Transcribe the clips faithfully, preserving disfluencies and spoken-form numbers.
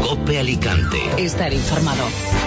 COPE Alicante. Estar informado.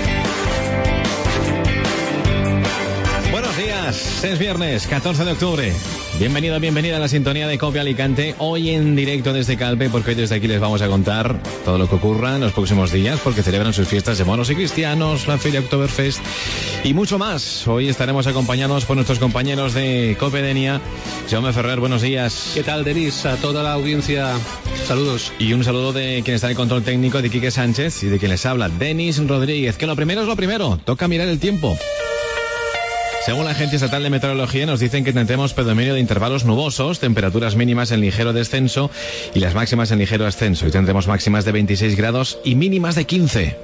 Buenos días, es viernes, catorce de octubre. Bienvenido, bienvenida a la sintonía de COPE Alicante. Hoy en directo desde Calpe, porque hoy desde aquí les vamos a contar todo lo que ocurra en los próximos días, porque celebran sus fiestas de moros y cristianos, la Feria Oktoberfest y mucho más. Hoy estaremos acompañados por nuestros compañeros de COPE Denia. Jaume Ferrer, buenos días. ¿Qué tal, Denis? A toda la audiencia, saludos. Y un saludo de quien está en el control técnico, de Quique Sánchez, y de quien les habla, Denis Rodríguez. Que lo primero es lo primero, toca mirar el tiempo. Según la Agencia Estatal de Meteorología, nos dicen que tendremos predominio de intervalos nubosos, temperaturas mínimas en ligero descenso y las máximas en ligero ascenso. Y tendremos máximas de veintiséis grados y mínimas de quince.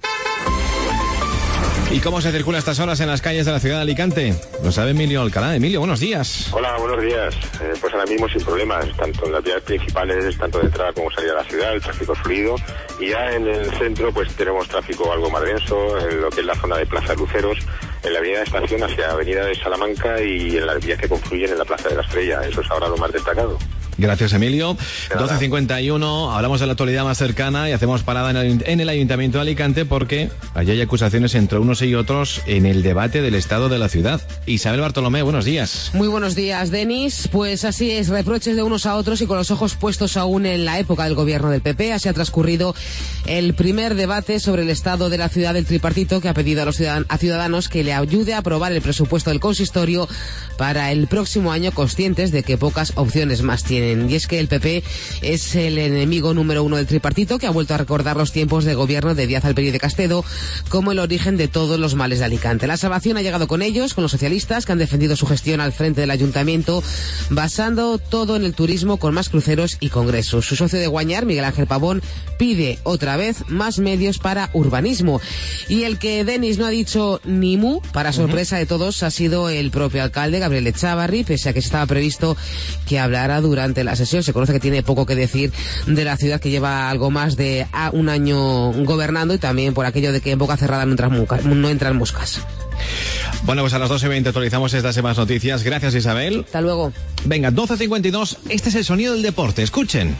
¿Y cómo se circula a estas horas en las calles de la ciudad de Alicante? Lo sabe Emilio Alcalá. Emilio, buenos días. Hola, buenos días. Eh, pues ahora mismo sin problemas, tanto en las vías principales, tanto de entrada como salida de la ciudad, el tráfico es fluido. Y ya en el centro pues tenemos tráfico algo más denso, en lo que es la zona de Plaza de Luceros, en la avenida de Estación hacia avenida de Salamanca y en las vías que confluyen en la Plaza de la Estrella. Eso es ahora lo más destacado. Gracias, Emilio. doce cincuenta y uno, hablamos de la actualidad más cercana y hacemos parada en el, en el Ayuntamiento de Alicante porque allí hay acusaciones entre unos y otros en el debate del estado de la ciudad. Isabel Bartolomé, buenos días. Muy buenos días, Denis. Pues así es, reproches de unos a otros y con los ojos puestos aún en la época del gobierno del P P. Así ha transcurrido el primer debate sobre el estado de la ciudad del tripartito, que ha pedido a los ciudadan- a ciudadanos que le ayude a aprobar el presupuesto del consistorio para el próximo año, conscientes de que pocas opciones más tienen. Y es que el P P es el enemigo número uno del tripartito, que ha vuelto a recordar los tiempos de gobierno de Díaz Alperi y de Castedo como el origen de todos los males de Alicante. La salvación ha llegado con ellos, con los socialistas, que han defendido su gestión al frente del ayuntamiento, basando todo en el turismo con más cruceros y congresos. Su socio de Guañar, Miguel Ángel Pavón, pide otra vez más medios para urbanismo. Y el que Denis no ha dicho ni mu, para sorpresa de todos, ha sido el propio alcalde, Gabriel Echavarri, pese a que estaba previsto que hablara durante la sesión. Se conoce que tiene poco que decir de la ciudad, que lleva algo más de un año gobernando, y también por aquello de que en boca cerrada no entran, muca, no entran moscas. Bueno, pues a las doce y veinte actualizamos estas y más noticias. Gracias, Isabel. Hasta luego. Venga, doce cincuenta y dos, este es el sonido del deporte. Escuchen.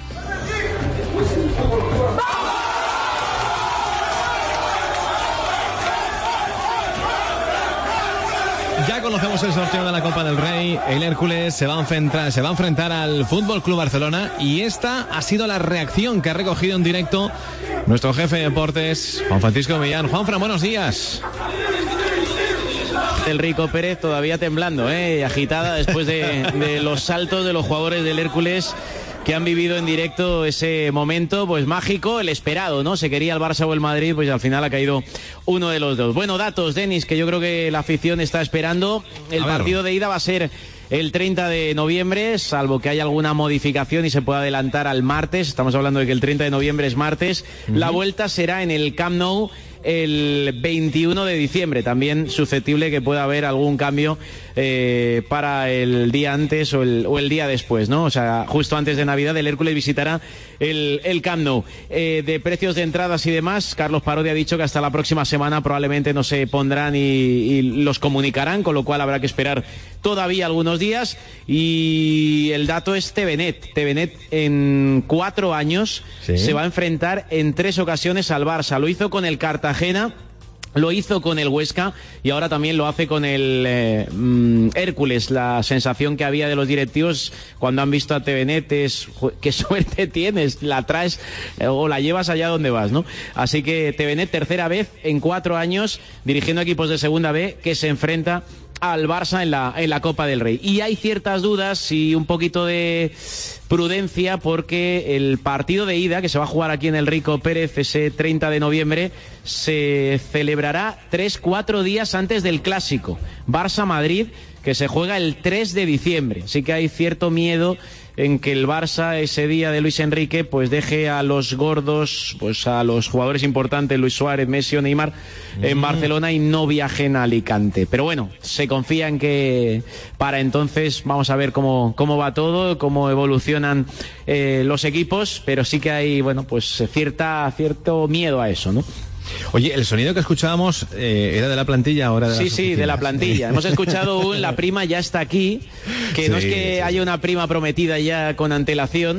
Ya conocemos el sorteo de la Copa del Rey. El Hércules se va a enfrentar, se va a enfrentar al F C Barcelona, y esta ha sido la reacción que ha recogido en directo nuestro jefe de deportes, Juan Francisco Millán. Juanfran, buenos días. El Rico Pérez todavía temblando, ¿eh? Agitada después de, de los saltos de los jugadores del Hércules, que han vivido en directo ese momento pues mágico, el esperado, ¿no? Se quería el Barça o el Madrid, pues al final ha caído uno de los dos. Bueno, datos, Denis, que yo creo que la afición está esperando. El partido de ida va a ser el treinta de noviembre, salvo que haya alguna modificación y se pueda adelantar al martes. Estamos hablando de que el treinta de noviembre es martes. Uh-huh. La vuelta será en el Camp Nou el veintiuno de diciembre, también susceptible que pueda haber algún cambio eh, para el día antes o el, o el día después, ¿no? O sea, justo antes de Navidad el Hércules visitará el, el Camp Nou. Eh, de precios de entradas y demás, Carlos Parodi ha dicho que hasta la próxima semana probablemente no se pondrán y, y los comunicarán, con lo cual habrá que esperar todavía algunos días. Y el dato es Tevenet. Tevenet en cuatro años ¿Sí? se va a enfrentar en tres ocasiones al Barça. Lo hizo con el Cartagena, lo hizo con el Huesca y ahora también lo hace con el eh, mm, Hércules. La sensación que había de los directivos cuando han visto a Tevenet es: qué suerte tienes, la traes eh, o la llevas allá donde vas, ¿no? Así que Tevenet, tercera vez en cuatro años dirigiendo equipos de segunda B, que se enfrenta al Barça en la, en la Copa del Rey. Y hay ciertas dudas y un poquito de prudencia, porque el partido de ida, que se va a jugar aquí en el Rico Pérez ese treinta de noviembre, se celebrará tres, cuatro días antes del clásico Barça-Madrid, que se juega el tres de diciembre. Así que hay cierto miedo en que el Barça ese día de Luis Enrique pues deje a los gordos, pues a los jugadores importantes, Luis Suárez, Messi o Neymar, en mm. Barcelona, y no viajen a Alicante. Pero bueno, se confía en que para entonces vamos a ver cómo, cómo va todo, cómo evolucionan eh, los equipos, pero sí que hay, bueno, pues cierta, cierto miedo a eso, ¿no? Oye, el sonido que escuchábamos eh, era de la plantilla, ahora de Sí, las sí, oficinas. de la plantilla. Hemos escuchado un La prima ya está aquí, que sí, no es que sí, haya una prima prometida ya con antelación,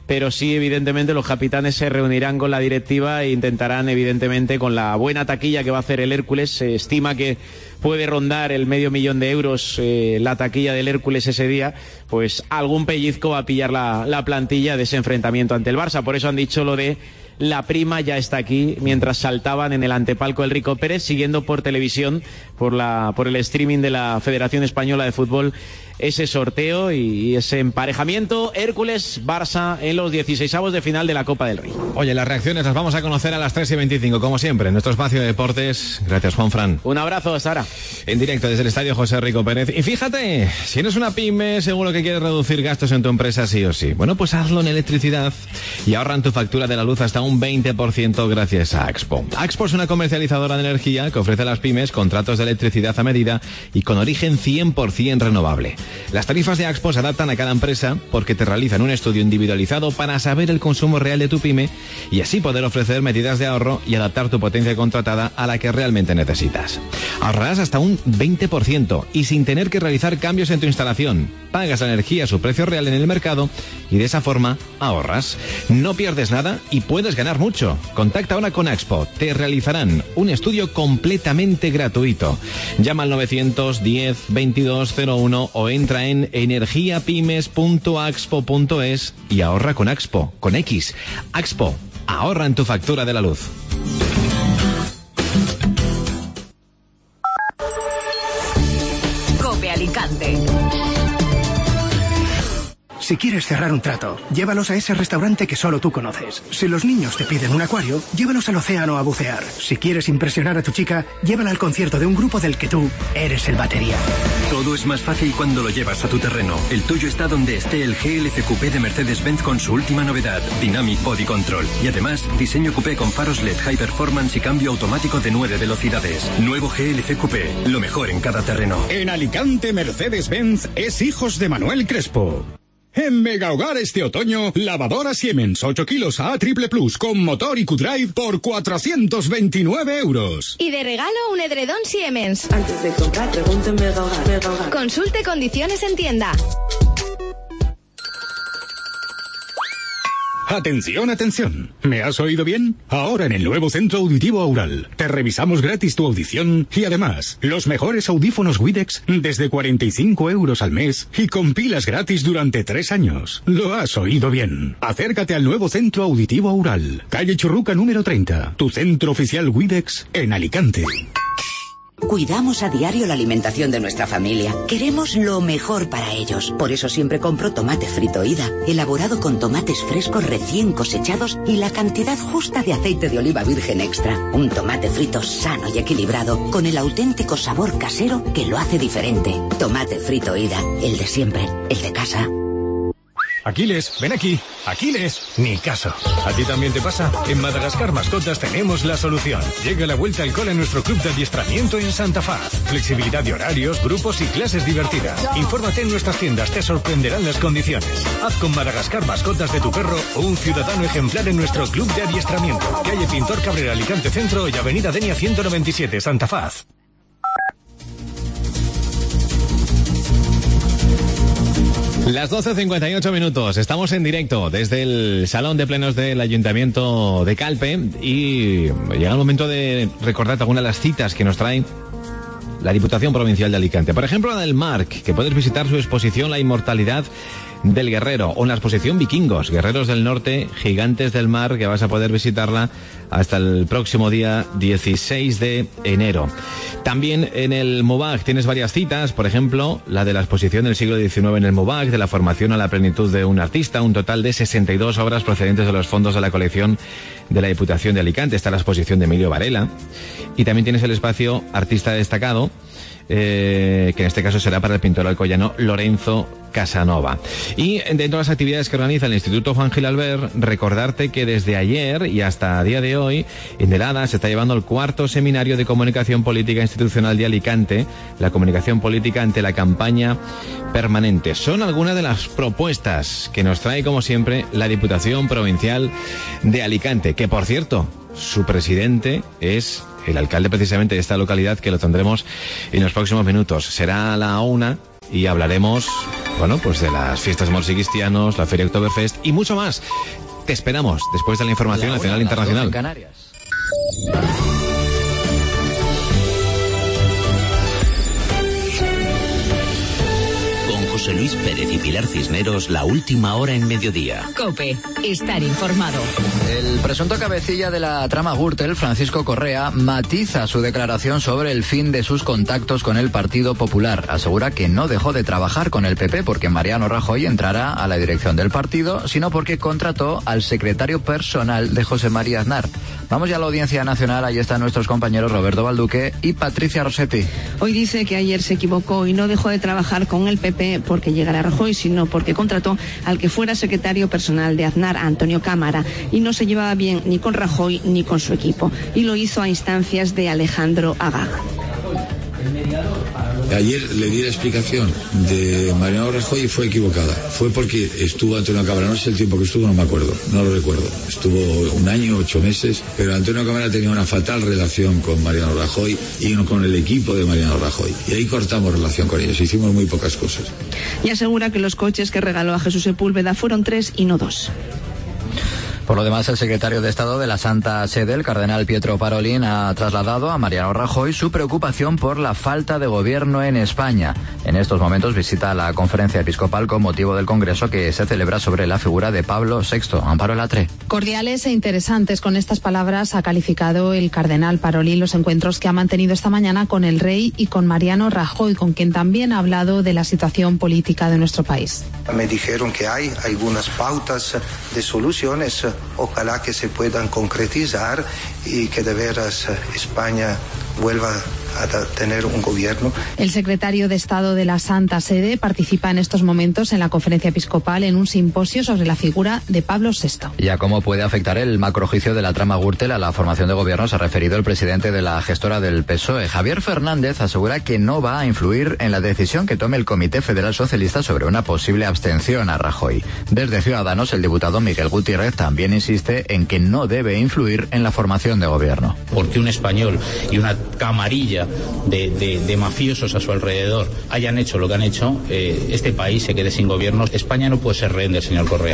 pero sí, evidentemente, los capitanes se reunirán con la directiva e intentarán, evidentemente, con la buena taquilla que va a hacer el Hércules, se estima que puede rondar el medio millón de euros eh, la taquilla del Hércules ese día, pues algún pellizco va a pillar la, la plantilla de ese enfrentamiento ante el Barça. Por eso han dicho lo de la prima ya está aquí, mientras saltaban en el antepalco del Rico Pérez, siguiendo por televisión, por la por el streaming de la Federación Española de Fútbol, ese sorteo y ese emparejamiento Hércules-Barça en los dieciseisavos de final de la Copa del Rey. Oye, las reacciones las vamos a conocer a las tres y veinticinco, como siempre, en nuestro espacio de deportes. Gracias, Juanfran. Un abrazo, Sara. En directo desde el Estadio José Rico Pérez. Y fíjate, si eres una pyme, seguro que quieres reducir gastos en tu empresa sí o sí. Bueno, pues hazlo en electricidad y ahorran tu factura de la luz hasta un veinte por ciento gracias a Axpo. Axpo es una comercializadora de energía que ofrece a las pymes contratos de electricidad a medida y con origen cien por ciento renovable. Las tarifas de Axpo se adaptan a cada empresa porque te realizan un estudio individualizado para saber el consumo real de tu pyme y así poder ofrecer medidas de ahorro y adaptar tu potencia contratada a la que realmente necesitas. Ahorrarás hasta un veinte por ciento y sin tener que realizar cambios en tu instalación. Pagas la energía a su precio real en el mercado y de esa forma ahorras. No pierdes nada y puedes ganar mucho. Contacta ahora con Axpo. Te realizarán un estudio completamente gratuito. Llama al novecientos diez veintidós cero uno o entra en energiapymes punto axpo punto es y ahorra con Axpo, con X. Axpo, ahorra en tu factura de la luz. COPE Alicante. Si quieres cerrar un trato, llévalos a ese restaurante que solo tú conoces. Si los niños te piden un acuario, llévalos al océano a bucear. Si quieres impresionar a tu chica, llévala al concierto de un grupo del que tú eres el batería. Todo es más fácil cuando lo llevas a tu terreno. El tuyo está donde esté el G L C Coupé de Mercedes-Benz con su última novedad, Dynamic Body Control. Y además, diseño coupé con faros L E D High Performance y cambio automático de nueve velocidades. Nuevo G L C Coupé, lo mejor en cada terreno. En Alicante, Mercedes-Benz es hijos de Manuel Crespo. En Mega Hogar este otoño, lavadora Siemens ocho kilos A Triple Plus con motor y Q-Drive por cuatrocientos veintinueve euros. Y de regalo un edredón Siemens. Antes de comprar, pregunte en Mega Hogar. Mega Hogar. Consulte condiciones en tienda. Atención, atención. ¿Me has oído bien? Ahora en el nuevo Centro Auditivo Aural. Te revisamos gratis tu audición y además, los mejores audífonos Widex desde cuarenta y cinco euros al mes y con pilas gratis durante tres años. Lo has oído bien. Acércate al nuevo Centro Auditivo Aural. Calle Churruca número treinta. Tu centro oficial Widex en Alicante. Cuidamos a diario la alimentación de nuestra familia. Queremos lo mejor para ellos. Por eso siempre compro tomate frito Ida, elaborado con tomates frescos recién cosechados y la cantidad justa de aceite de oliva virgen extra. Un tomate frito sano y equilibrado, con el auténtico sabor casero que lo hace diferente. Tomate frito Ida, el de siempre, el de casa. Aquiles, ven aquí. Aquiles, ni caso. ¿A ti también te pasa? En Madagascar Mascotas tenemos la solución. Llega la vuelta al cole a nuestro club de adiestramiento en Santa Faz. Flexibilidad de horarios, grupos y clases divertidas. Infórmate en nuestras tiendas, te sorprenderán las condiciones. Haz con Madagascar Mascotas de tu perro un ciudadano ejemplar en nuestro club de adiestramiento. Calle Pintor Cabrera, Alicante Centro y Avenida Denia ciento noventa y siete, Santa Faz. Las doce cincuenta y ocho minutos, estamos en directo desde el Salón de Plenos del Ayuntamiento de Calpe y llega el momento de recordarte algunas de las citas que nos trae la Diputación Provincial de Alicante. Por ejemplo, la del Marc, que puedes visitar su exposición La Inmortalidad del Guerrero, o en la exposición Vikingos, Guerreros del Norte, Gigantes del Mar, que vas a poder visitarla hasta el próximo día dieciséis de enero. También en el MUBAC tienes varias citas, por ejemplo, la de la exposición del siglo diecinueve en el MUBAC, de la formación a la plenitud de un artista, un total de sesenta y dos obras procedentes de los fondos de la colección de la Diputación de Alicante. Está la exposición de Emilio Varela, y también tienes el espacio Artista Destacado, Eh, que en este caso será para el pintor alcoyano Lorenzo Casanova. Y dentro de las actividades que organiza el Instituto Juan Gil Albert, recordarte que desde ayer y hasta día de hoy, en el ADA se está llevando el cuarto seminario de comunicación política institucional de Alicante, la comunicación política ante la campaña permanente. Son algunas de las propuestas que nos trae, como siempre, la Diputación Provincial de Alicante, que por cierto, su presidente es el alcalde precisamente de esta localidad, que lo tendremos en los próximos minutos. Será a la una y hablaremos, bueno, pues de las fiestas moros y cristianos, la Feria Oktoberfest y mucho más. Te esperamos después de la información nacional e internacional. José Luis Pérez y Pilar Cisneros, la última hora en mediodía. COPE, estar informado. El presunto cabecilla de la trama Gürtel, Francisco Correa, matiza su declaración sobre el fin de sus contactos con el Partido Popular. Asegura que no dejó de trabajar con el P P porque Mariano Rajoy entrará a la dirección del partido, sino porque contrató al secretario personal de José María Aznar. Vamos ya a la Audiencia Nacional, ahí están nuestros compañeros Roberto Balduque y Patricia Rossetti. Hoy dice que ayer se equivocó y no dejó de trabajar con el P P porque llegara Rajoy, sino porque contrató al que fuera secretario personal de Aznar, Antonio Cámara, y no se llevaba bien ni con Rajoy ni con su equipo, y lo hizo a instancias de Alejandro Agaga. Ayer le di la explicación de Mariano Rajoy y fue equivocada. Fue porque estuvo Antonio Cámara, no sé el tiempo que estuvo, no me acuerdo, no lo recuerdo. Estuvo un año, ocho meses, pero Antonio Cámara tenía una fatal relación con Mariano Rajoy y con el equipo de Mariano Rajoy. Y ahí cortamos relación con ellos, hicimos muy pocas cosas. Y asegura que los coches que regaló a Jesús Sepúlveda fueron tres y no dos. Por lo demás, el secretario de Estado de la Santa Sede, el cardenal Pietro Parolin, ha trasladado a Mariano Rajoy su preocupación por la falta de gobierno en España. En estos momentos visita la conferencia episcopal con motivo del congreso que se celebra sobre la figura de Pablo sexto. Amparo Latre. Cordiales e interesantes, con estas palabras ha calificado el cardenal Parolin los encuentros que ha mantenido esta mañana con el rey y con Mariano Rajoy, con quien también ha hablado de la situación política de nuestro país. Me dijeron que hay algunas pautas de soluciones. Ojalá que se puedan concretizar y que de veras España vuelva a tener un gobierno. El secretario de Estado de la Santa Sede participa en estos momentos en la conferencia episcopal en un simposio sobre la figura de Pablo sexto. ¿Y a cómo puede afectar el macrojuicio de la trama Gürtel a la formación de gobierno? Se ha referido el presidente de la gestora del P S O E. Javier Fernández asegura que no va a influir en la decisión que tome el Comité Federal Socialista sobre una posible abstención a Rajoy. Desde Ciudadanos, el diputado Miguel Gutiérrez también insiste en que no debe influir en la formación de gobierno. Porque un español y una camarilla de, de, de mafiosos a su alrededor hayan hecho lo que han hecho, eh, este país se quede sin gobierno. España no puede ser rehén del señor Correa.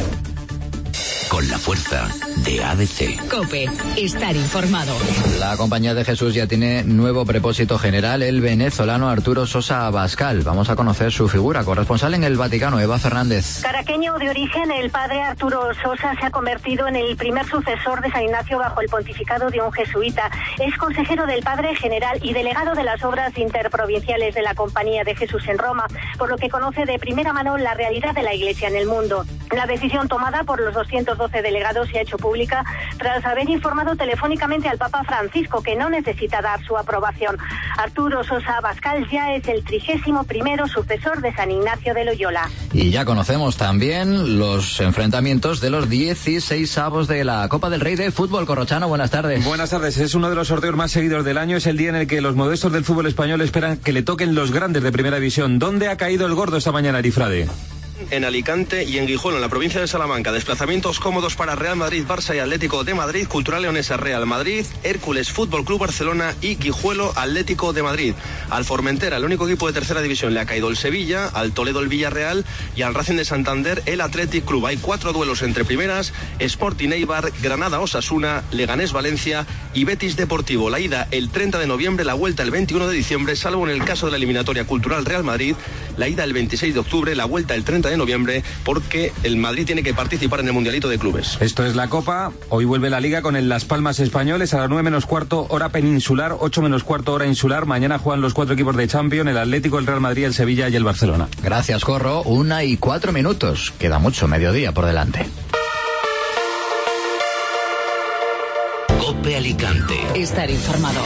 Con la fuerza de A D C. COPE, estar informado. La Compañía de Jesús ya tiene nuevo prepósito general, el venezolano Arturo Sosa Abascal. Vamos a conocer su figura. Corresponsal en el Vaticano, Eva Fernández. Caraqueño de origen, el padre Arturo Sosa se ha convertido en el primer sucesor de San Ignacio bajo el pontificado de un jesuita. Es consejero del padre general y delegado de las obras interprovinciales de la Compañía de Jesús en Roma, por lo que conoce de primera mano la realidad de la Iglesia en el mundo. La decisión tomada por los doscientos doce delegados se ha hecho pública tras haber informado telefónicamente al Papa Francisco que no necesita dar su aprobación. Arturo Sosa Abascal ya es el trigésimo primero sucesor de San Ignacio de Loyola. Y ya conocemos también los enfrentamientos de los dieciseisavos de la Copa del Rey de Fútbol. Corrochano, buenas tardes. Buenas tardes. Es uno de los sorteos más seguidos del año. Es el día en el que los modestos del fútbol español esperan que le toquen los grandes de Primera División. ¿Dónde ha caído el gordo esta mañana, Arifrade? En Alicante y en Guijuelo, en la provincia de Salamanca. Desplazamientos cómodos para Real Madrid, Barça y Atlético de Madrid, Cultural Leonesa, Real Madrid, Hércules, Fútbol Club Barcelona y Guijuelo, Atlético de Madrid. Al Formentera, el único equipo de tercera división, le ha caído el Sevilla, al Toledo el Villarreal y al Racing de Santander el Athletic Club. Hay cuatro duelos entre primeras: Sporting Eibar, Granada Osasuna, Leganés Valencia y Betis Deportivo. La ida el treinta de noviembre, la vuelta el veintiuno de diciembre, salvo en el caso de la eliminatoria Cultural Real Madrid, la ida el veintiséis de octubre, la vuelta el treinta de noviembre, porque el Madrid tiene que participar en el Mundialito de Clubes. Esto es la Copa. Hoy vuelve la Liga con el Las Palmas Españoles a las nueve menos cuarto hora peninsular, ocho menos cuarto hora insular. Mañana juegan los cuatro equipos de Champions, el Atlético, el Real Madrid, el Sevilla y el Barcelona. Gracias, Corro. Una y cuatro minutos. Queda mucho mediodía por delante. COPE Alicante. Estar informado.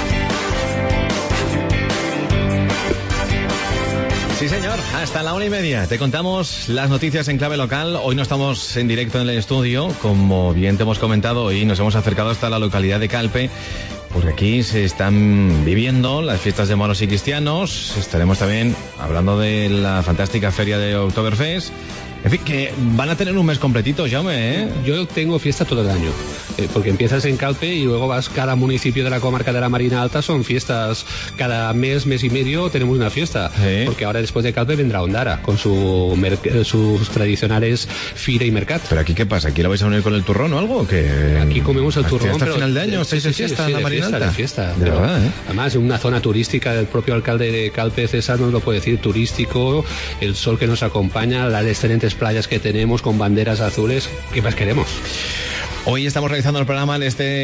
Sí, señor, hasta la una y media. Te contamos las noticias en clave local. Hoy no estamos en directo en el estudio. Como bien te hemos comentado, hoy nos hemos acercado hasta la localidad de Calpe, porque aquí se están viviendo las fiestas de moros y cristianos. Estaremos también hablando de la fantástica feria de Oktoberfest. En fin, que van a tener un mes completito, Jaume, ¿eh? Yo tengo fiesta todo el año, eh, porque empiezas en Calpe y luego vas cada municipio de la comarca de la Marina Alta, son fiestas, cada mes, mes y medio tenemos una fiesta, ¿sí? Porque ahora después de Calpe vendrá Ondara, con su sus tradicionales Fira y Mercat. ¿Pero aquí qué pasa? ¿Aquí lo vais a unir con el turrón o algo? ¿Que aquí comemos el turrón, hasta pero final de año estáis de fiesta en la Marina Alta? De fiesta, de verdad, ¿eh? Además, en una zona turística, el propio alcalde de Calpe, César, nos lo puede decir, turístico, el sol que nos acompaña, las excelentes playas que tenemos con banderas azules. ¿Qué más queremos? Hoy estamos realizando el programa en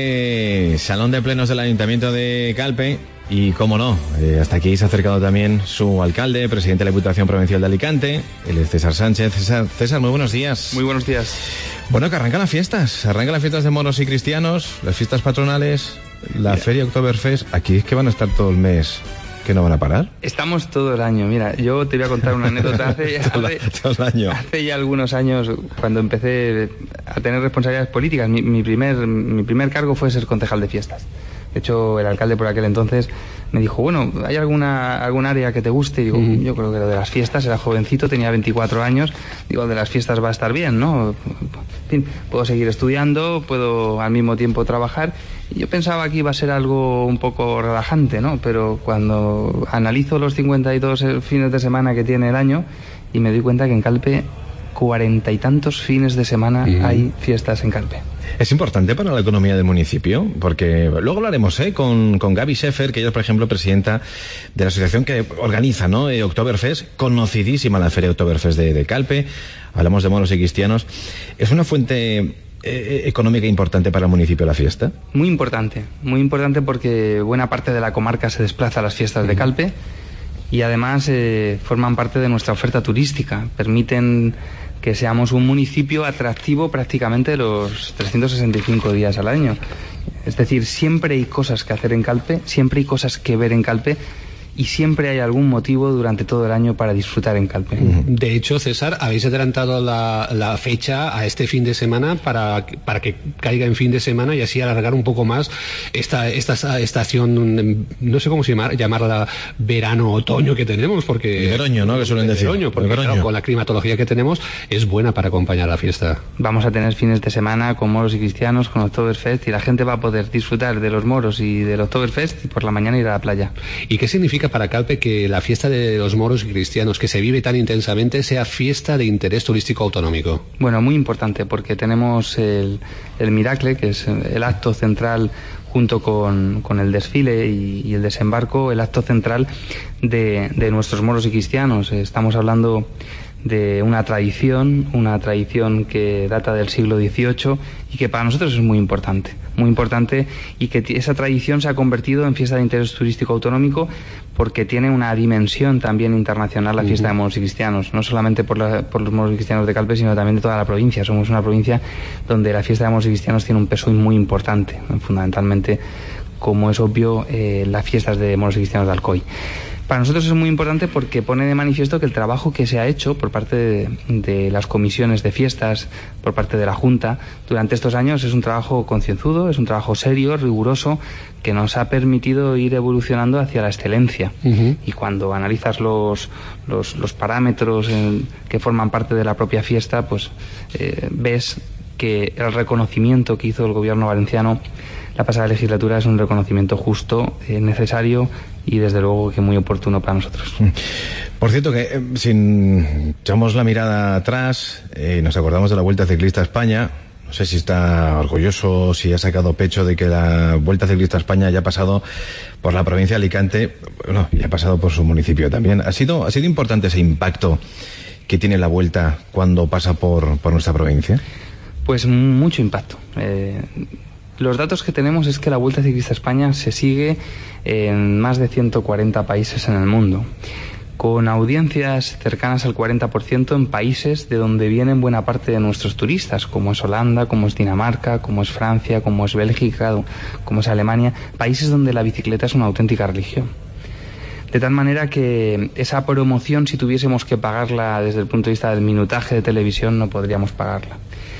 este Salón de Plenos del Ayuntamiento de Calpe y, cómo no, eh, hasta aquí se ha acercado también su alcalde, presidente de la Diputación Provincial de Alicante, él es César Sánchez. César, César, muy buenos días. Muy buenos días. Bueno, que arrancan las fiestas, arrancan las fiestas de moros y cristianos, las fiestas patronales, la Mira. Feria Oktoberfest. Aquí es que van a estar todo el mes, que no van a parar. Estamos todo el año. Mira, yo te voy a contar una anécdota. Hace, todo, hace, todo el año. Hace ya algunos años, cuando empecé a tener responsabilidades políticas, mi, mi, primer, mi primer cargo fue ser concejal de fiestas. De hecho, el alcalde por aquel entonces me dijo, bueno, ¿hay alguna algún área que te guste? Y digo, uh-huh. yo creo que lo de las fiestas, era jovencito, tenía veinticuatro años, digo, de las fiestas va a estar bien, ¿no? En fin, puedo seguir estudiando, puedo al mismo tiempo trabajar, y yo pensaba que iba a ser algo un poco relajante, ¿no? Pero cuando analizo los cincuenta y dos fines de semana que tiene el año, y me doy cuenta que en Calpe, cuarenta y tantos fines de semana uh-huh. hay fiestas en Calpe. Es importante para la economía del municipio, porque luego hablaremos ¿eh? con, con Gaby Scheffer, que ella es, por ejemplo, presidenta de la asociación que organiza, ¿no? Eh, Oktoberfest, conocidísima la Feria Oktoberfest de, de Calpe. Hablamos de moros y cristianos. ¿Es una fuente eh, económica importante para el municipio la fiesta? Muy importante, muy importante porque buena parte de la comarca se desplaza a las fiestas de Calpe y además eh, forman parte de nuestra oferta turística, permiten que seamos un municipio atractivo prácticamente los trescientos sesenta y cinco días al año. Es decir, siempre hay cosas que hacer en Calpe, siempre hay cosas que ver en Calpe y siempre hay algún motivo durante todo el año para disfrutar en Calpe. De hecho, César, habéis adelantado la, la fecha a este fin de semana para, para que caiga en fin de semana y así alargar un poco más esta, esta estación, no sé cómo se llama, llamarla verano-otoño que tenemos, porque... Veroño, ¿no? Que suelen decir. Veroño, porque claro, con la climatología que tenemos es buena para acompañar la fiesta. Vamos a tener fines de semana con moros y cristianos, con Oktoberfest, y la gente va a poder disfrutar de los moros y del Oktoberfest y por la mañana ir a la playa. ¿Y qué significa para Calpe que la fiesta de los moros y cristianos, que se vive tan intensamente, sea fiesta de interés turístico autonómico? Bueno, muy importante, porque tenemos el, el Miracle, que es el acto central junto con, con el desfile y, y el desembarco, el acto central de, de nuestros moros y cristianos. Estamos hablando de una tradición, una tradición que data del siglo dieciocho y que para nosotros es muy importante, muy importante y que esa tradición se ha convertido en fiesta de interés turístico autonómico porque tiene una dimensión también internacional la fiesta uh-huh. de moros y cristianos, no solamente por, la, por los moros y cristianos de Calpe, sino también de toda la provincia. Somos una provincia donde la fiesta de moros y cristianos tiene un peso muy importante, fundamentalmente, como es obvio, eh, las fiestas de moros y cristianos de Alcoy. Para nosotros es muy importante porque pone de manifiesto que el trabajo que se ha hecho por parte de, de las comisiones de fiestas, por parte de la Junta, durante estos años es un trabajo concienzudo, es un trabajo serio, riguroso, que nos ha permitido ir evolucionando hacia la excelencia. Uh-huh. Y cuando analizas los, los, los parámetros en, que forman parte de la propia fiesta, pues eh, ves que el reconocimiento que hizo el gobierno valenciano la pasada legislatura es un reconocimiento justo, eh, necesario y desde luego que muy oportuno para nosotros. Por cierto que eh, si echamos la mirada atrás, eh, nos acordamos de la Vuelta Ciclista a España. No sé si está orgulloso, si ha sacado pecho de que la Vuelta Ciclista a España ya ha pasado por la provincia de Alicante, bueno, ya ha pasado por su municipio también. ¿Ha sido, ha sido importante ese impacto que tiene la Vuelta cuando pasa por, por nuestra provincia? Pues mucho impacto. Eh, los datos que tenemos es que la Vuelta Ciclista a España se sigue en más de ciento cuarenta países en el mundo, con audiencias cercanas al cuarenta por ciento en países de donde vienen buena parte de nuestros turistas, como es Holanda, como es Dinamarca, como es Francia, como es Bélgica, como es Alemania, países donde la bicicleta es una auténtica religión. De tal manera que esa promoción, si tuviésemos que pagarla desde el punto de vista del minutaje de televisión, no podríamos pagarla.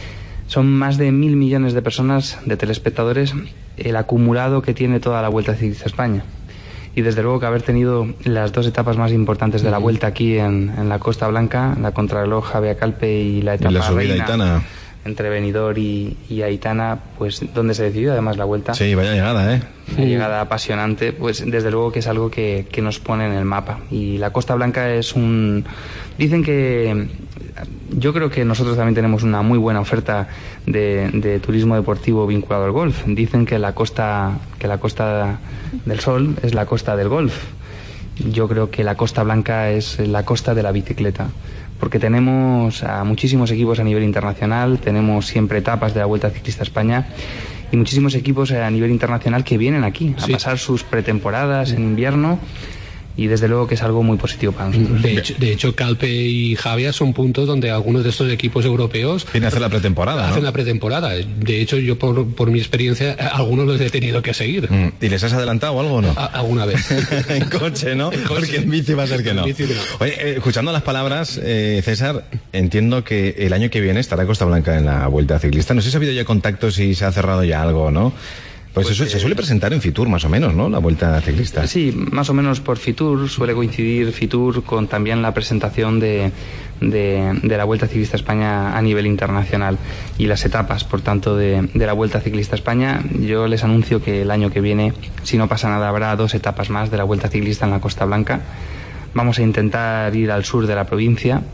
Son más de mil millones de personas, de telespectadores, el acumulado que tiene toda la Vuelta Ciclista a España. y desde luego que haber tenido las dos etapas más importantes de la Vuelta aquí en, en la Costa Blanca, la contrarreloj Javier Calpe y la etapa y la subida reina, Aitana entre Benidorm y, y Aitana, pues donde se decidió además la Vuelta. Sí, vaya llegada, ¿eh? Una llegada apasionante, pues desde luego que es algo que, que nos pone en el mapa. Y la Costa Blanca es un... Dicen que... Yo creo que nosotros también tenemos una muy buena oferta de, de turismo deportivo vinculado al golf. Dicen que la costa, que la Costa del Sol es la costa del golf. Yo creo que la Costa Blanca es la costa de la bicicleta, porque tenemos a muchísimos equipos a nivel internacional, tenemos siempre etapas de la Vuelta Ciclista España y muchísimos equipos a nivel internacional que vienen aquí a sí. pasar sus pretemporadas en invierno. Y desde luego que es algo muy positivo para nosotros. De hecho, de hecho Calpe y Javier son puntos donde algunos de estos equipos europeos vienen a hacer la pretemporada, hacen ¿no? la pretemporada. De hecho, yo por, por mi experiencia, algunos los he tenido que seguir. Mm. ¿Y les has adelantado algo o no? A, alguna vez. En coche, ¿no? En coche. Porque en bici va a ser que no. bici, no. Oye, eh, escuchando las palabras, eh, César, entiendo que el año que viene estará Costa Blanca en la Vuelta Ciclista. No sé si ha habido ya contactos y se ha cerrado ya algo, ¿no? Pues, pues se, se suele presentar en Fitur, más o menos, ¿no? La Vuelta Ciclista. Sí, más o menos por Fitur. Suele coincidir Fitur con también la presentación de, de, de la Vuelta Ciclista España a nivel internacional y las etapas, por tanto, de, de la Vuelta Ciclista España. Yo les anuncio que el año que viene, si no pasa nada, habrá dos etapas más de la Vuelta Ciclista en la Costa Blanca. Vamos a intentar ir al sur de la provincia.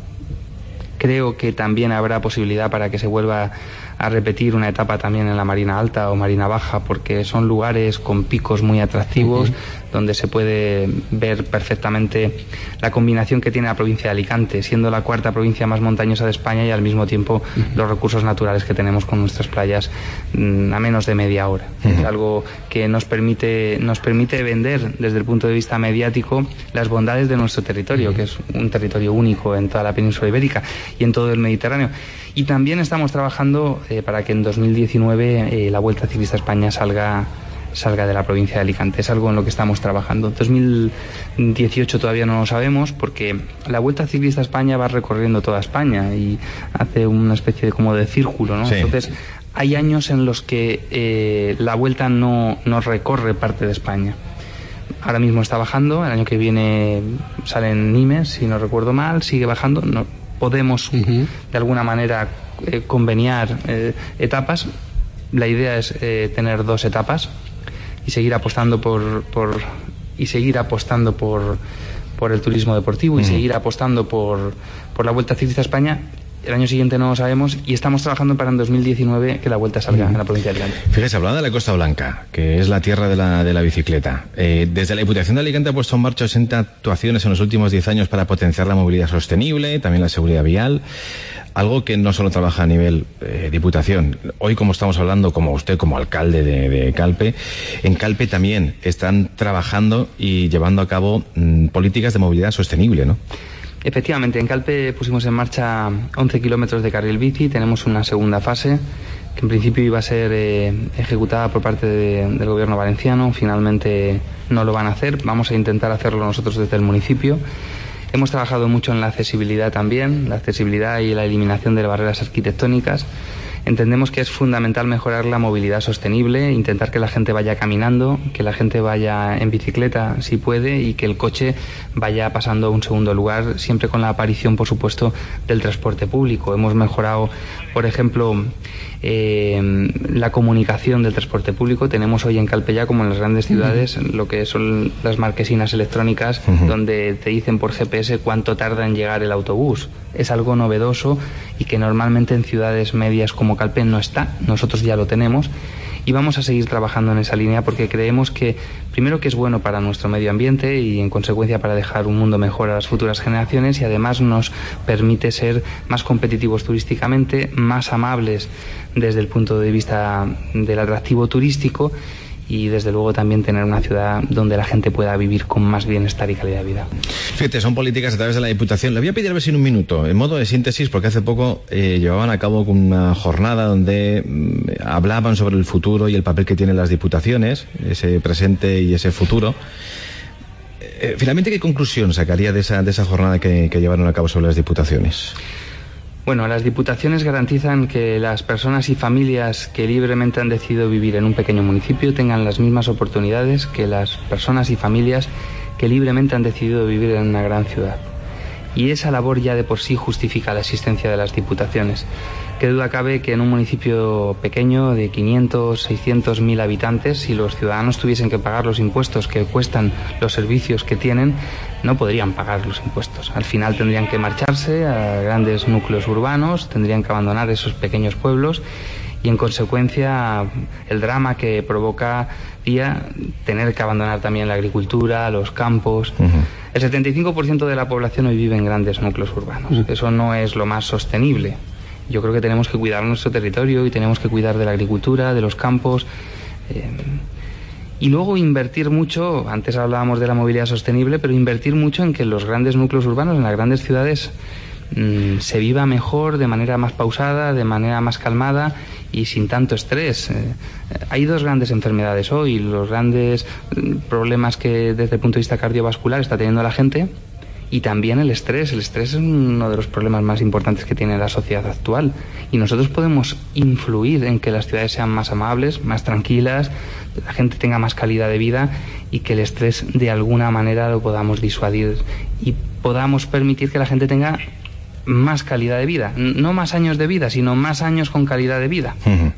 Creo que también habrá posibilidad para que se vuelva a repetir una etapa también en la Marina Alta o Marina Baja, porque son lugares con picos muy atractivos, uh-huh. donde se puede ver perfectamente la combinación que tiene la provincia de Alicante, siendo la cuarta provincia más montañosa de España y al mismo tiempo uh-huh. los recursos naturales que tenemos con nuestras playas mmm, a menos de media hora. Uh-huh. Es algo que nos permite, nos permite vender desde el punto de vista mediático las bondades de nuestro territorio, uh-huh. que es un territorio único en toda la península ibérica y en todo el Mediterráneo. Y también estamos trabajando eh, para que en dos mil diecinueve eh, la Vuelta Ciclista España salga salga de la provincia de Alicante. Es algo en lo que estamos trabajando. dos mil dieciocho todavía no lo sabemos, porque la Vuelta Ciclista España va recorriendo toda España y hace una especie de como de círculo, ¿no? Sí. Entonces hay años en los que eh, la Vuelta no, no recorre parte de España. Ahora mismo está bajando, el año que viene sale en Nimes, si no recuerdo mal, sigue bajando. No, podemos uh-huh. de alguna manera eh, conveniar eh, etapas. La idea es eh, tener dos etapas y seguir apostando por, por y seguir apostando por por el turismo deportivo uh-huh. y seguir apostando por por la Vuelta Ciclista España. El año siguiente no lo sabemos y estamos trabajando para en dos mil diecinueve que la Vuelta salga uh-huh. en la provincia de Alicante. Fíjese, hablando de la Costa Blanca, que es la tierra de la, de la bicicleta, eh, desde la Diputación de Alicante ha puesto en marcha ochenta actuaciones en los últimos diez años para potenciar la movilidad sostenible, también la seguridad vial, algo que no solo trabaja a nivel eh, Diputación. Hoy, como estamos hablando, como usted, como alcalde de, de Calpe, en Calpe también están trabajando y llevando a cabo mmm, políticas de movilidad sostenible, ¿no? Efectivamente, en Calpe pusimos en marcha once kilómetros de carril bici. Tenemos una segunda fase que en principio iba a ser eh, ejecutada por parte de, del gobierno valenciano. Finalmente no lo van a hacer. Vamos a intentar hacerlo nosotros desde el municipio. Hemos trabajado mucho en la accesibilidad también, la accesibilidad y la eliminación de barreras arquitectónicas. Entendemos que es fundamental mejorar la movilidad sostenible, intentar que la gente vaya caminando, que la gente vaya en bicicleta si puede y que el coche vaya pasando a un segundo lugar, siempre con la aparición, por supuesto, del transporte público. Hemos mejorado, por ejemplo, eh, la comunicación del transporte público. Tenemos hoy en Calpe ya, como en las grandes ciudades, uh-huh. lo que son las marquesinas electrónicas, uh-huh. donde te dicen por G P S cuánto tarda en llegar el autobús. Es algo novedoso y que normalmente en ciudades medias como Calpe no está. Nosotros ya lo tenemos y vamos a seguir trabajando en esa línea porque creemos que, primero, que es bueno para nuestro medio ambiente y en consecuencia para dejar un mundo mejor a las futuras generaciones, y además nos permite ser más competitivos turísticamente, más amables desde el punto de vista del atractivo turístico y desde luego también tener una ciudad donde la gente pueda vivir con más bienestar y calidad de vida. Fíjate, son políticas a través de la Diputación. Le voy a pedir a ver si en un minuto, en modo de síntesis, porque hace poco eh, llevaban a cabo una jornada donde mm, hablaban sobre el futuro y el papel que tienen las diputaciones, ese presente y ese futuro. Eh, finalmente, ¿qué conclusión sacaría de esa, de esa jornada que, que llevaron a cabo sobre las diputaciones? Bueno, las diputaciones garantizan que las personas y familias que libremente han decidido vivir en un pequeño municipio tengan las mismas oportunidades que las personas y familias que libremente han decidido vivir en una gran ciudad. Y esa labor ya de por sí justifica la existencia de las diputaciones. Qué duda cabe que en un municipio pequeño de quinientos, seiscientos mil habitantes, si los ciudadanos tuviesen que pagar los impuestos que cuestan los servicios que tienen, no podrían pagar los impuestos. Al final tendrían que marcharse a grandes núcleos urbanos, tendrían que abandonar esos pequeños pueblos y en consecuencia el drama que provoca día tener que abandonar también la agricultura, los campos. Uh-huh. El setenta y cinco por ciento de la población hoy vive en grandes núcleos urbanos. Uh-huh. Eso no es lo más sostenible. Yo creo que tenemos que cuidar nuestro territorio y tenemos que cuidar de la agricultura, de los campos. Eh, y luego invertir mucho, antes hablábamos de la movilidad sostenible, pero invertir mucho en que los grandes núcleos urbanos, en las grandes ciudades, mmm, se viva mejor, de manera más pausada, de manera más calmada y sin tanto estrés. Eh, hay dos grandes enfermedades hoy, los grandes problemas que desde el punto de vista cardiovascular está teniendo la gente. Y también el estrés. El estrés es uno de los problemas más importantes que tiene la sociedad actual. Y nosotros podemos influir en que las ciudades sean más amables, más tranquilas, la gente tenga más calidad de vida y que el estrés de alguna manera lo podamos disuadir y podamos permitir que la gente tenga más calidad de vida. No más años de vida, sino más años con calidad de vida. Uh-huh.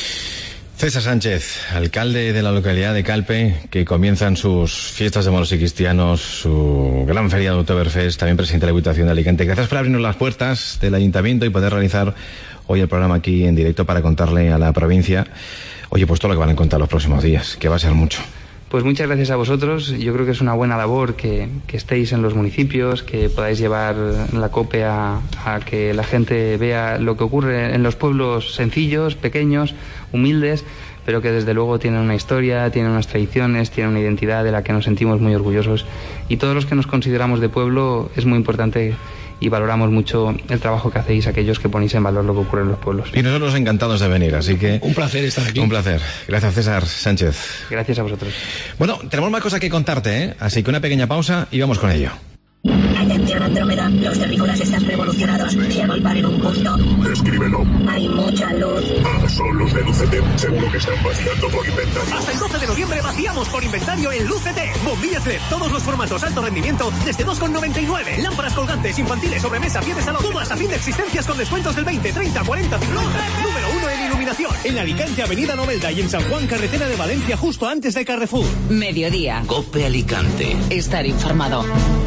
César Sánchez, alcalde de la localidad de Calpe, que comienzan sus fiestas de moros y cristianos, su gran feria de Oktoberfest, también presidente de la Diputación de Alicante. Gracias por abrirnos las puertas del Ayuntamiento y poder realizar hoy el programa aquí en directo para contarle a la provincia, oye, pues todo lo que van a contar los próximos días, que va a ser mucho. Pues muchas gracias a vosotros. Yo creo que es una buena labor que, que estéis en los municipios, que podáis llevar la COPE a, a que la gente vea lo que ocurre en los pueblos sencillos, pequeños, humildes, pero que desde luego tienen una historia, tienen unas tradiciones, tienen una identidad de la que nos sentimos muy orgullosos. Y todos los que nos consideramos de pueblo es muy importante y valoramos mucho el trabajo que hacéis aquellos que ponéis en valor lo que ocurre en los pueblos. Y nosotros encantados de venir, así que... Un placer estar aquí. Un placer. Gracias, César Sánchez. Gracias a vosotros. Bueno, tenemos más cosas que contarte, ¿eh? Así que una pequeña pausa y vamos con ello. Atención, Andrómeda. Los terrícolas están revolucionados. Se agolpan en un punto. Descríbelo. Hay mucha luz. Ah, son los de Lucete. Seguro que están vaciando por inventario. Hasta el doce de noviembre vaciamos por inventario en Lucete. Bombillas L E D, todos los formatos, alto rendimiento, desde dos con noventa y nueve. Lámparas colgantes, infantiles, sobremesa, pie de salón. Todo hasta fin de existencias con descuentos del veinte, treinta, cuarenta, cincuenta. Número uno en iluminación. En Alicante, Avenida Novelda, y en San Juan, carretera de Valencia, justo antes de Carrefour. Mediodía. COPE Alicante. Estar informado.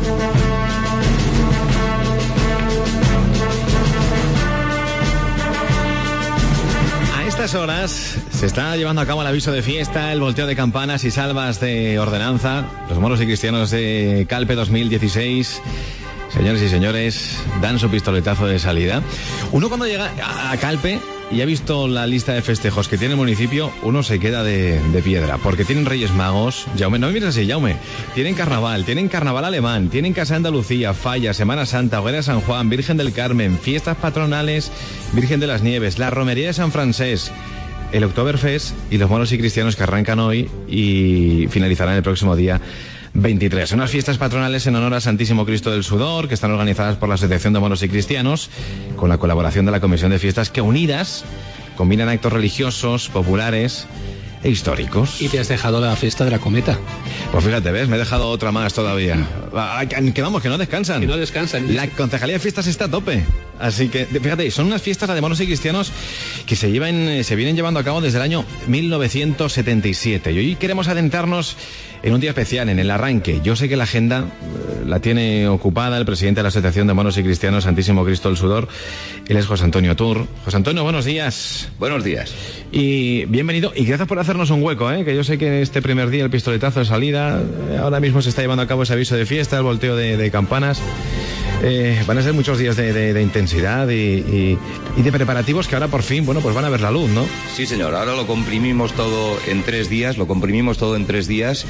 A estas horas se está llevando a cabo el aviso de fiesta, el volteo de campanas y salvas de ordenanza. Los moros y cristianos de Calpe dos mil dieciséis, señores y señores, dan su pistoletazo de salida. Uno cuando llega a Calpe y ha visto la lista de festejos que tiene el municipio, uno se queda de, de piedra, porque tienen Reyes Magos, Jaume, no me mires así, Jaume, tienen carnaval, tienen carnaval alemán, tienen Casa de Andalucía, Falla, Semana Santa, Hoguera de San Juan, Virgen del Carmen, fiestas patronales, Virgen de las Nieves, la Romería de San Francés, el Oktoberfest y los moros y cristianos que arrancan hoy y finalizarán el próximo día veintitrés. Unas fiestas patronales en honor al Santísimo Cristo del Sudor, que están organizadas por la Asociación de Moros y Cristianos, con la colaboración de la Comisión de Fiestas, que unidas combinan actos religiosos, populares e históricos. Y te has dejado la fiesta de la cometa. Pues fíjate, ¿ves? Me he dejado otra más todavía. Que vamos, que no descansan. Que no descansan. La Concejalía de Fiestas está a tope. Así que, fíjate, son unas fiestas de moros y cristianos que se llevan, se vienen llevando a cabo desde el año mil novecientos setenta y siete. Y hoy queremos adentrarnos en un día especial, en el arranque. Yo sé que la agenda eh, la tiene ocupada el presidente de la Asociación de Moros y Cristianos Santísimo Cristo del Sudor. Él es José Antonio Tur. José Antonio, buenos días. Buenos días. Y bienvenido, y gracias por hacernos un hueco, ¿eh? Que yo sé que este primer día, el pistoletazo de salida, eh, ahora mismo se está llevando a cabo ese aviso de fiesta, el volteo de, de campanas. Eh, van a ser muchos días de, de, de intensidad y, y, y de preparativos que ahora por fin, bueno, pues van a ver la luz, ¿no? Sí, señor. Ahora lo comprimimos todo en tres días, lo comprimimos todo en tres días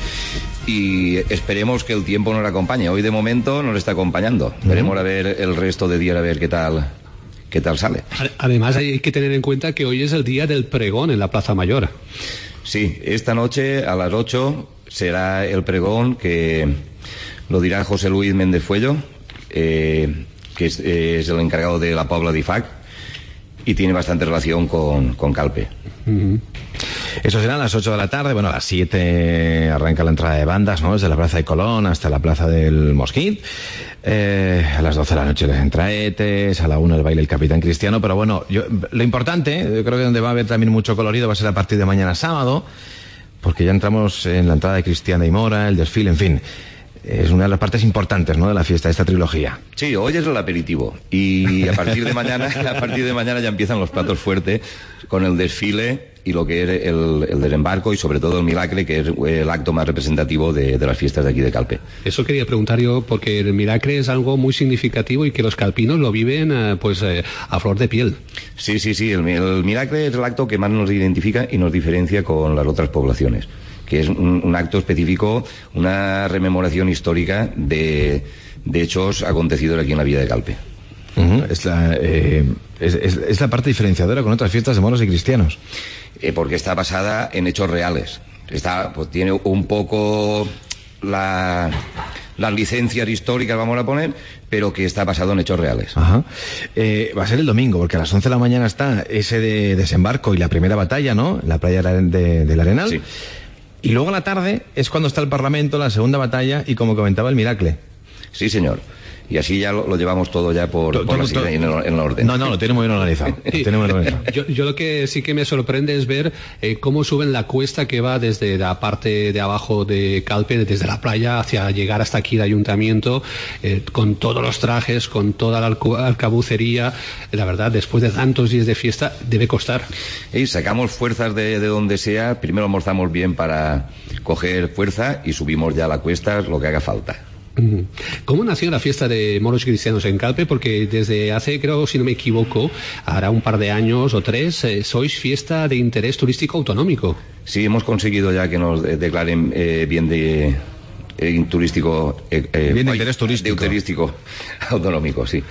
y esperemos que el tiempo nos acompañe. Hoy de momento nos está acompañando. Uh-huh. Veremos a ver el resto de días a ver qué tal, qué tal sale. Además hay que tener en cuenta que hoy es el día del pregón en la Plaza Mayor. Sí, esta noche a las ocho será el pregón que lo dirá José Luis Méndez Fuello. Eh, que es, es el encargado de la Pobla d'I F A C, y tiene bastante relación con, con Calpe. Uh-huh. Eso será a las ocho de la tarde. Bueno, a las siete arranca la entrada de bandas, ¿no? Desde la Plaza de Colón hasta la Plaza del Mosquit. Eh, a las doce de la noche les entraetes, a la una el baile el Capitán Cristiano. Pero bueno, yo, lo importante, yo creo que donde va a haber también mucho colorido va a ser a partir de mañana sábado, porque ya entramos en la entrada de Cristiana y Mora, el desfile, en fin. Es una de las partes importantes, ¿no?, de la fiesta, de esta trilogía. Sí, hoy es el aperitivo y a partir de mañana, a partir de mañana ya empiezan los platos fuertes con el desfile y lo que es el, el desembarco y sobre todo el Miracle, que es el acto más representativo de, de las fiestas de aquí de Calpe. Eso quería preguntar yo, porque el Miracle es algo muy significativo y que los calpinos lo viven eh, pues eh, a flor de piel. Sí, sí, sí, el, el Miracle es el acto que más nos identifica y nos diferencia con las otras poblaciones, que es un, un acto específico, una rememoración histórica de, de hechos acontecidos aquí en la vida de Calpe. Uh-huh. Es, la, eh, es, es, es la parte diferenciadora con otras fiestas de moros y cristianos. Eh, porque está basada en hechos reales. Está, pues tiene un poco la, las licencias históricas, vamos a poner, pero que está basado en hechos reales. Ajá. Eh, va a ser el domingo, porque a las once de la mañana está ese de desembarco y la primera batalla, ¿no?, en la playa de, del Arenal. Sí. Y luego a la tarde es cuando está el Parlamento, la segunda batalla y, como comentaba, el Miracle. Sí, señor. Y así ya lo, lo llevamos todo ya por, todo, por la todo, en, el, en el orden. No, no, lo tenemos bien organizado. Sí. Tenemos bien organizado. Yo, yo lo que sí que me sorprende es ver eh, cómo suben la cuesta que va desde la parte de abajo de Calpe, desde la playa, hacia llegar hasta aquí el ayuntamiento, eh, con todos los trajes, con toda la arcabucería. La verdad, después de tantos días de fiesta, debe costar. Y sacamos fuerzas de, de donde sea. Primero almorzamos bien para coger fuerza y subimos ya la cuesta lo que haga falta. ¿Cómo nació la fiesta de moros y cristianos en Calpe? Porque desde hace, creo, si no me equivoco, hará un par de años o tres, eh, sois fiesta de interés turístico autonómico. Sí, hemos conseguido ya que nos de- declaren eh, bien de eh, turístico eh, eh, bien de interés turístico. De turístico autonómico, sí.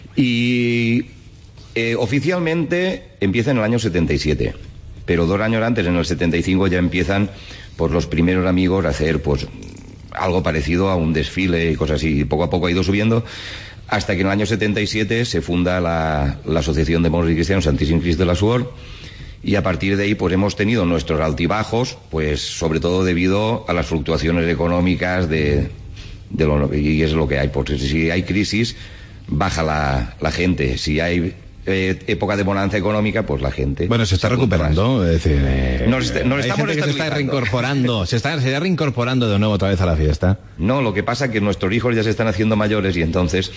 Y eh, oficialmente empieza en el año setenta y siete, pero dos años antes, en el setenta y cinco, ya empiezan pues los primeros amigos a hacer pues algo parecido a un desfile y cosas así. Poco a poco ha ido subiendo hasta que en el año setenta y siete se funda la, la Asociación de Moros y Cristianos Santíssim Crist de la Suor, y a partir de ahí pues hemos tenido nuestros altibajos, pues sobre todo debido a las fluctuaciones económicas de, de lo, y es lo que hay, porque si hay crisis baja la, la gente, si hay Eh, época de bonanza económica, pues la gente... Bueno, se está se recuperando, es decir... Eh, nos, est- nos hay estamos gente que se está reincorporando, se está, se está reincorporando de nuevo otra vez a la fiesta. No, lo que pasa es que nuestros hijos ya se están haciendo mayores y entonces...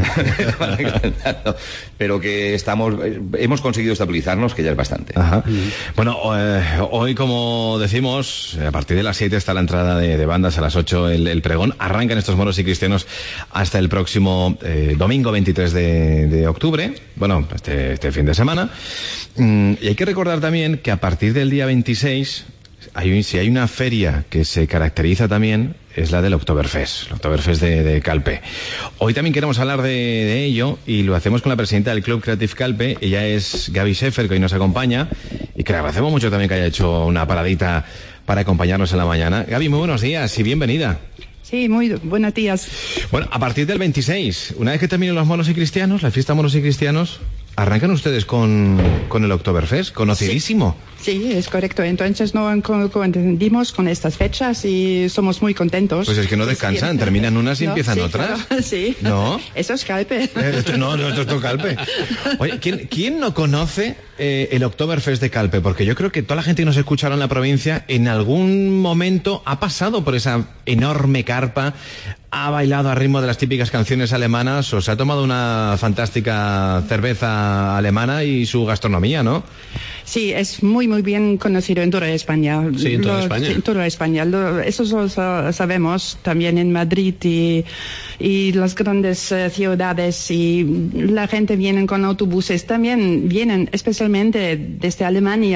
pero que estamos... Hemos conseguido estabilizarnos, que ya es bastante. Ajá. Bueno, eh, hoy, como decimos, a partir de las siete está la entrada de, de bandas, a las ocho el, el pregón. Arrancan estos moros y cristianos hasta el próximo eh, domingo veintitrés de, de octubre. Bueno, Este, este fin de semana. Mm, y hay que recordar también que a partir del día veintiséis, hay, si hay una feria que se caracteriza también, es la del Oktoberfest, el Oktoberfest de, de Calpe. Hoy también queremos hablar de, de ello y lo hacemos con la presidenta del Club Creative Calpe. Ella es Gaby Scheffer, que hoy nos acompaña y que le agradecemos mucho también que haya hecho una paradita para acompañarnos en la mañana. Gaby, muy buenos días y bienvenida. Sí, muy buenos días. Bueno, a partir del veintiséis, una vez que terminen los moros y cristianos, la fiesta moros y cristianos, arrancan ustedes con, con el Oktoberfest, conocidísimo. Sí, sí, es correcto. Entonces no coincidimos con estas fechas y somos muy contentos. Pues es que no descansan, terminan unas y no, empiezan sí, otras. Claro, sí. ¿No? Eso es Calpe. Eh, no, no, esto es Calpe. Oye, ¿quién, ¿quién no conoce eh, el Oktoberfest de Calpe? Porque yo creo que toda la gente que nos escucha ahora en la provincia en algún momento ha pasado por esa enorme carpa, ha bailado a ritmo de las típicas canciones alemanas o se ha tomado una fantástica cerveza alemana y su gastronomía, ¿no? Sí, es muy, muy bien conocido en toda España. Sí, en toda lo, España. En toda España. Lo, eso lo sabemos también en Madrid y, y las grandes uh, ciudades, y la gente viene con autobuses. También vienen especialmente desde Alemania.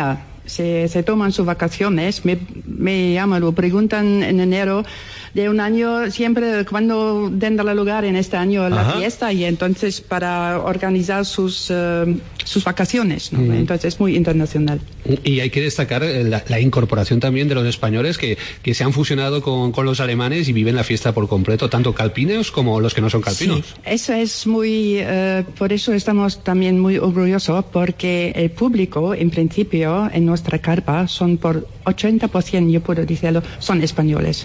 se, se toman sus vacaciones, me, me llaman o preguntan en enero de un año siempre cuándo tendrá lugar en este año la Ajá. fiesta, y entonces para organizar sus, uh, sus vacaciones, ¿no? Mm. Entonces es muy internacional. Y hay que destacar la, la incorporación también de los españoles que, que se han fusionado con, con los alemanes y viven la fiesta por completo, tanto calpineos como los que no son calpinos. Sí, eso es muy, uh, por eso estamos también muy orgullosos, porque el público, en principio, en nuestra carpa, son por ochenta por ciento, yo puedo decirlo, son españoles.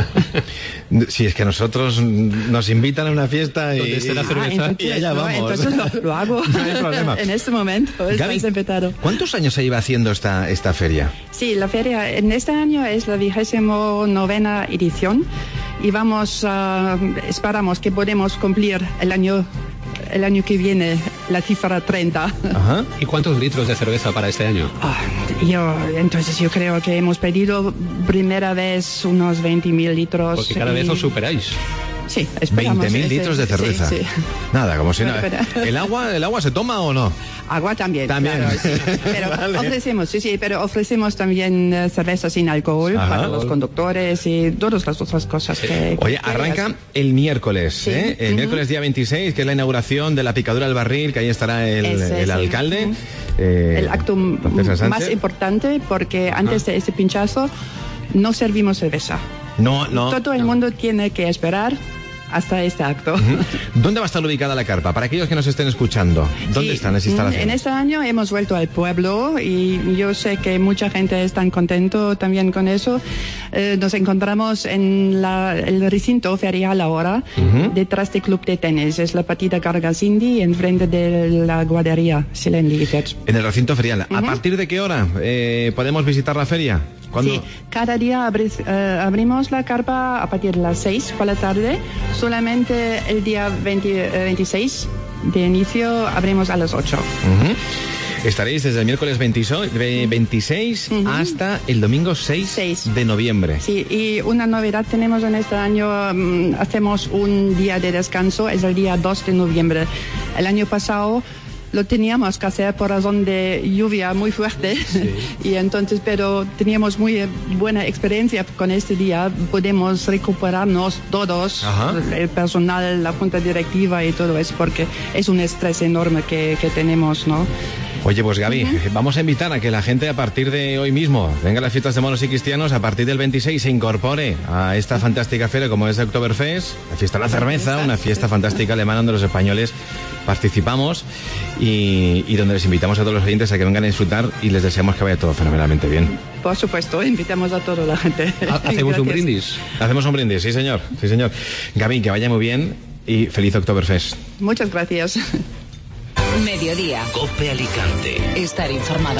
Si es que nosotros nos invitan a una fiesta y, ¿Dónde está la cerveza? Ah, y allá no, vamos. entonces lo, lo hago. No hay problema. En este momento está Gaby, invitado. ¿cuántos años se iba haciendo esta, esta feria? Sí, la feria en este año es la vigésimo novena edición y vamos, uh, esperamos que podemos cumplir el año el año que viene la cifra treinta. Ajá. ¿Y cuántos litros de cerveza para este año? Ah, yo, entonces yo creo que hemos pedido primera vez unos veinte mil litros. Porque cada y... vez os superáis. Sí, esperamos. veinte mil litros de cerveza. Sí, sí. Nada, como si no. Pero, pero... ¿El agua, ¿El agua se toma o no? Agua también. También. Claro, sí. Pero vale. ofrecemos, sí, sí, pero ofrecemos también uh, cerveza sin alcohol. Ajá. Para los conductores y todas las otras cosas que... Oye, que arranca hacer. el miércoles, Sí. ¿eh? El uh-huh. miércoles día veintiséis, que es la inauguración de la picadura al barril, que ahí estará el, Ese, el sí. alcalde. Uh-huh. eh, el acto más importante, porque antes de ese pinchazo no servimos cerveza. No, no. Todo el no. mundo tiene que esperar hasta este acto. Uh-huh. ¿Dónde va a estar ubicada la carpa? Para aquellos que nos estén escuchando, ¿dónde sí, están las instalaciones? En este año hemos vuelto al pueblo y yo sé que mucha gente está contento también con eso. Eh, nos encontramos en la, el recinto ferial ahora, uh-huh. detrás del club de tenis. Es la Patita Gargasindi, enfrente de la guardería Silen Limited. En el recinto ferial. Uh-huh. ¿A partir de qué hora eh, podemos visitar la feria? ¿Cuándo? Sí, cada día abri, uh, abrimos la carpa a partir de las seis por la tarde. Solamente el día veinte, uh, veintiséis de inicio abrimos a las ocho. Uh-huh. Estaréis desde el miércoles veintiséis uh-huh. hasta el domingo seis de noviembre. Sí, y una novedad tenemos en este año, um, hacemos un día de descanso, es el día dos de noviembre. El año pasado lo teníamos que hacer por razón de lluvia muy fuerte, sí. y entonces, pero teníamos muy buena experiencia con este día, podemos recuperarnos todos, Ajá. el personal, la junta directiva y todo eso, porque es un estrés enorme que, que tenemos, ¿no? Oye, pues Gaby, uh-huh. vamos a invitar a que la gente a partir de hoy mismo venga a las fiestas de moros y cristianos, a partir del veintiséis se incorpore a esta fantástica feria como es Oktoberfest, la fiesta de la cerveza, una fiesta fantástica alemana donde los españoles participamos y, y donde les invitamos a todos los oyentes a que vengan a disfrutar y les deseamos que vaya todo fenomenalmente bien. Por supuesto, invitamos a toda la gente. ¿Hacemos Gracias. un brindis? Hacemos un brindis, sí señor, sí señor. Gaby, que vaya muy bien y feliz Oktoberfest. Muchas gracias. Mediodía. COPE Alicante. Estar informado.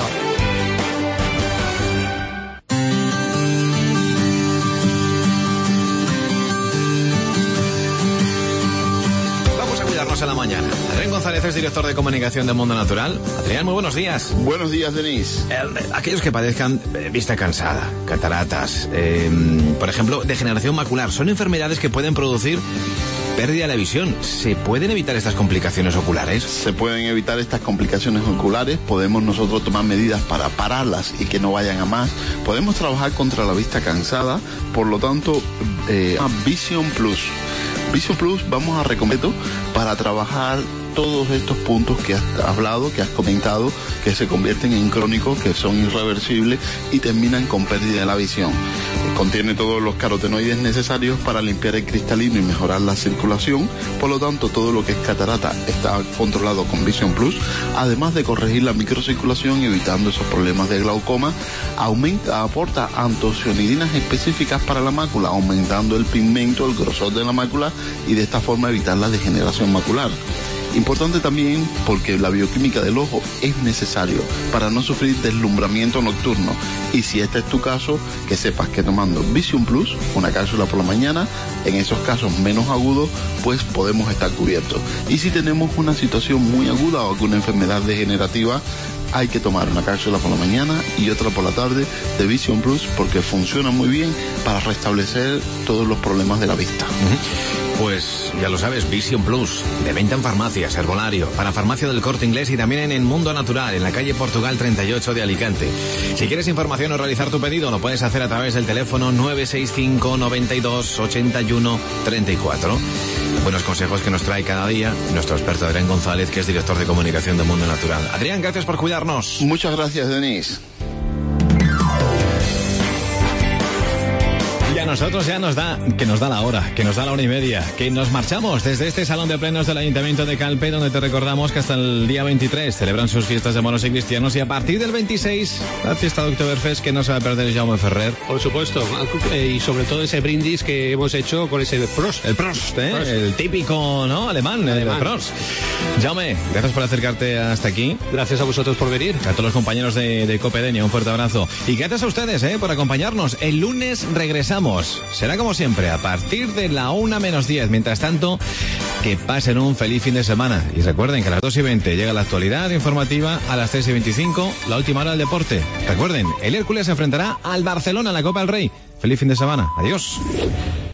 Vamos a cuidarnos a la mañana. Adrián González es director de comunicación de Mundo Natural. Adrián, muy buenos días. Buenos días, Denis. Eh, aquellos que padezcan eh, vista cansada, cataratas, eh, por ejemplo, degeneración macular, son enfermedades que pueden producir pérdida de la visión. ¿Se pueden evitar estas complicaciones oculares? Se pueden evitar estas complicaciones oculares. Podemos nosotros tomar medidas para pararlas y que no vayan a más. Podemos trabajar contra la vista cansada. Por lo tanto, eh, Vision Plus. Vision Plus vamos a recomendar para trabajar todos estos puntos que has hablado, que has comentado, que se convierten en crónicos, que son irreversibles y terminan con pérdida de la visión. Contiene todos los carotenoides necesarios para limpiar el cristalino y mejorar la circulación. Por lo tanto, todo lo que es catarata está controlado con Vision Plus, además de corregir la microcirculación, evitando esos problemas de glaucoma. Aumenta, aporta antocianidinas específicas para la mácula, aumentando el pigmento, el grosor de la mácula y de esta forma evitar la degeneración macular. Importante también porque la bioquímica del ojo es necesario para no sufrir deslumbramiento nocturno. Y si este es tu caso, que sepas que tomando Vision Plus, una cápsula por la mañana, en esos casos menos agudos, pues podemos estar cubiertos. Y si tenemos una situación muy aguda o alguna enfermedad degenerativa, hay que tomar una cápsula por la mañana y otra por la tarde de Vision Plus porque funciona muy bien para restablecer todos los problemas de la vista. Uh-huh. Pues ya lo sabes, Vision Plus, de venta en farmacias, herbolario, para Farmacia del Corte Inglés y también en El Mundo Natural, en la calle Portugal treinta y ocho de Alicante. Si quieres información o realizar tu pedido, lo puedes hacer a través del teléfono nueve seis cinco, noventa y dos, ochenta y uno, treinta y cuatro. Buenos consejos que nos trae cada día nuestro experto Adrián González, que es director de comunicación de Mundo Natural. Adrián, gracias por cuidarnos. Muchas gracias, Denis. Y a nosotros ya nos da, que nos da la hora, que nos da la hora y media, que nos marchamos desde este salón de plenos del Ayuntamiento de Calpe, donde te recordamos que hasta el día veintitrés celebran sus fiestas de moros y cristianos, y a partir del veintiséis la fiesta de Oktoberfest, que no se va a perder Jaume Ferrer. Por supuesto, y sobre todo ese brindis que hemos hecho con ese Prost. El Prost, ¿eh? Prost. El típico, ¿no? Alemán, Alemán. El Prost. Jaume, gracias por acercarte hasta aquí. Gracias a vosotros por venir. A todos los compañeros de, de Copedenia, un fuerte abrazo. Y gracias a ustedes, ¿eh? Por acompañarnos. El lunes regresamos. Será como siempre, a partir de la una menos diez. Mientras tanto, que pasen un feliz fin de semana. Y recuerden que a las dos y veinte llega la actualidad informativa, a las tres y veinticinco la última hora del deporte. Recuerden, el Hércules se enfrentará al Barcelona en la Copa del Rey. Feliz fin de semana. Adiós.